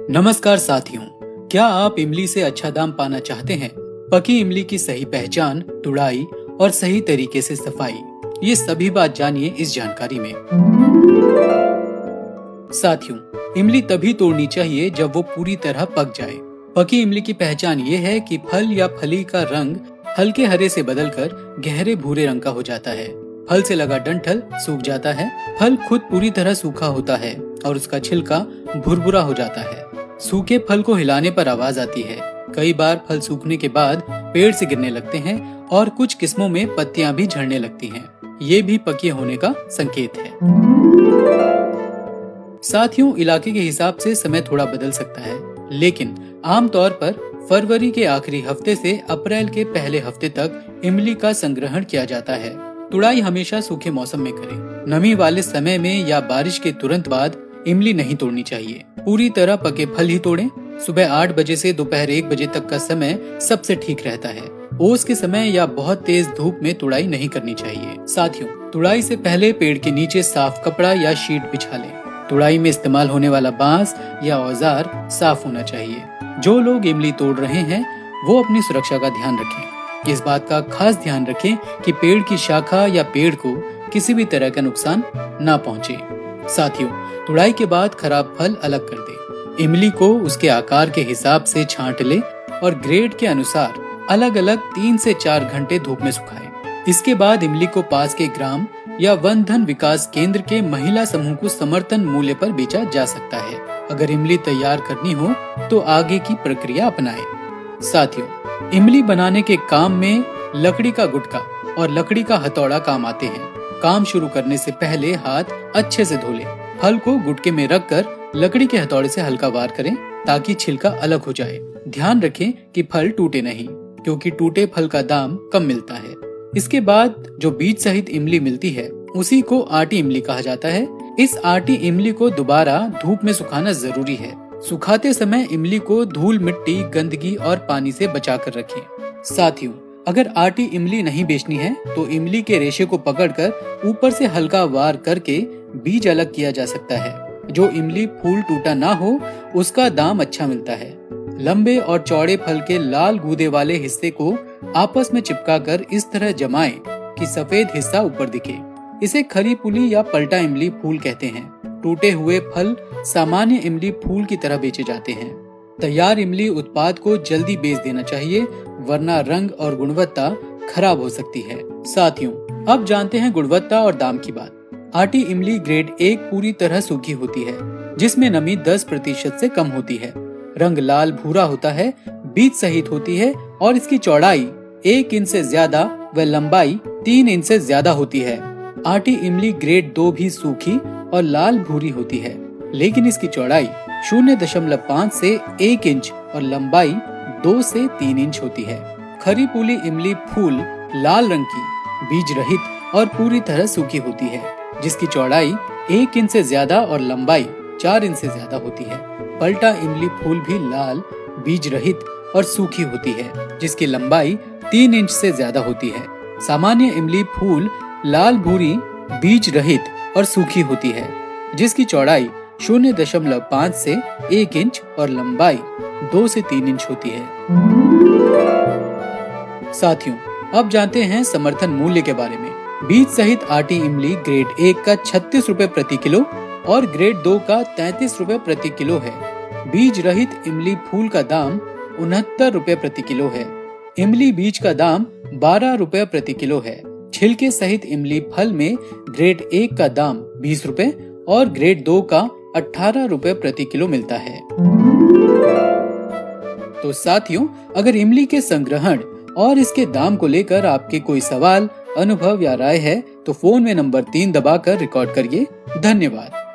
नमस्कार साथियों, क्या आप इमली से अच्छा दाम पाना चाहते हैं? पकी इमली की सही पहचान, तुड़ाई और सही तरीके से सफाई, ये सभी बात जानिए इस जानकारी में। साथियों, इमली तभी तोड़नी चाहिए जब वो पूरी तरह पक जाए। पकी इमली की पहचान ये है कि फल या फली का रंग हल्के हरे से बदलकर गहरे भूरे रंग का हो जाता है। फल से लगा डंठल सूख जाता है। फल खुद पूरी तरह सूखा होता है और उसका छिलका भुरभुरा हो जाता है। सूखे फल को हिलाने पर आवाज आती है। कई बार फल सूखने के बाद पेड़ से गिरने लगते हैं और कुछ किस्मों में पत्तियां भी झड़ने लगती हैं। ये भी पके होने का संकेत है। साथियों, इलाके के हिसाब से समय थोड़ा बदल सकता है, लेकिन आमतौर पर फरवरी के आखिरी हफ्ते से अप्रैल के पहले हफ्ते तक इमली का संग्रहण किया जाता है। तुड़ाई हमेशा सूखे मौसम में करें। नमी वाले समय में या बारिश के तुरंत बाद इमली नहीं तोड़नी चाहिए। पूरी तरह पके फल ही तोड़ें। सुबह 8 बजे से दोपहर 1 बजे तक का समय सबसे ठीक रहता है। ओस के समय या बहुत तेज धूप में तुड़ाई नहीं करनी चाहिए। साथियों, तुड़ाई से पहले पेड़ के नीचे साफ कपड़ा या शीट बिछा लें। तुड़ाई में इस्तेमाल होने वाला बांस या औजार साफ होना चाहिए। जो लोग इमली तोड़ रहे हैं वो अपनी सुरक्षा का ध्यान रखें। इस बात का खास ध्यान रखें कि पेड़ की शाखा या पेड़ को किसी भी तरह का नुकसान न पहुंचे। साथियों, तुड़ाई के बाद खराब फल अलग कर दें। इमली को उसके आकार के हिसाब से छांट ले और ग्रेड के अनुसार अलग अलग 3 से 4 घंटे धूप में सुखाएं। इसके बाद इमली को पास के ग्राम या वन धन विकास केंद्र के महिला समूह को समर्थन मूल्य पर बेचा जा सकता है। अगर इमली तैयार करनी हो तो आगे की प्रक्रिया अपनाएं। साथियों, इमली बनाने के काम में लकड़ी का गुटका और लकड़ी का हथौड़ा काम आते हैं। काम शुरू करने से पहले हाथ अच्छे से धो लें। फल को गुटके में रखकर लकड़ी के हथौड़े से हल्का वार करें ताकि छिलका अलग हो जाए। ध्यान रखें कि फल टूटे नहीं, क्योंकि टूटे फल का दाम कम मिलता है। इसके बाद जो बीज सहित इमली मिलती है उसी को आटी इमली कहा जाता है। इस आटी इमली को दोबारा धूप में सुखाना जरूरी है। सुखाते समय इमली को धूल, मिट्टी, गंदगी और पानी से बचाकर रखें। साथियों, अगर आटी इमली नहीं बेचनी है तो इमली के रेशे को पकड़कर ऊपर से हल्का वार करके बीज अलग किया जा सकता है। जो इमली फूल टूटा ना हो उसका दाम अच्छा मिलता है। लंबे और चौड़े फल के लाल गूदे वाले हिस्से को आपस में चिपकाकर इस तरह जमाएं कि सफेद हिस्सा ऊपर दिखे। इसे खरी पुली या पलटा इमली फूल कहते हैं। टूटे हुए फल सामान्य इमली फूल की तरह बेचे जाते हैं। तैयार इमली उत्पाद को जल्दी बेच देना चाहिए, वरना रंग और गुणवत्ता खराब हो सकती है। साथियों, अब जानते हैं गुणवत्ता और दाम की बात। आटी इमली ग्रेड 1 पूरी तरह सूखी होती है, जिसमें नमी 10% से कम होती है। रंग लाल भूरा होता है, बीज सहित होती है और इसकी चौड़ाई 1 इंच से ज्यादा व लंबाई 3 इंच से ज्यादा होती है। आटी इमली ग्रेड 2 भी सूखी और लाल भूरी होती है, लेकिन इसकी चौड़ाई 0.5 से 1 इंच और लंबाई 2 से 3 इंच होती है। खरी पुली इमली फूल लाल रंग की, बीज रहित और पूरी तरह सूखी होती है, जिसकी चौड़ाई 1 इंच से ज्यादा और लंबाई 4 इंच से ज्यादा होती है। पलटा इमली फूल भी लाल, बीज रहित और सूखी होती है, जिसकी लंबाई 3 इंच से ज्यादा होती है। सामान्य इमली फूल लाल भूरी, बीज रहित और सूखी होती है, जिसकी चौड़ाई 0.5 से 1 इंच और लंबाई 2 से 3 इंच होती है। साथियों, अब जानते हैं समर्थन मूल्य के बारे में। बीज सहित आटी इमली ग्रेड 1 का 36 रुपए प्रति किलो और ग्रेड 2 का 33 रुपए प्रति किलो है। बीज रहित इमली फूल का दाम 69 रुपए प्रति किलो है। इमली बीज का दाम 12 रुपए प्रति किलो है। छिलके सहित इमली फल में ग्रेड 1 का दाम 20 रुपए और ग्रेड 2 का 18 रुपए प्रति किलो मिलता है। तो साथियों, अगर इमली के संग्रहण और इसके दाम को लेकर आपके कोई सवाल, अनुभव या राय है तो फोन में नंबर 3 दबाकर रिकॉर्ड करिए। धन्यवाद।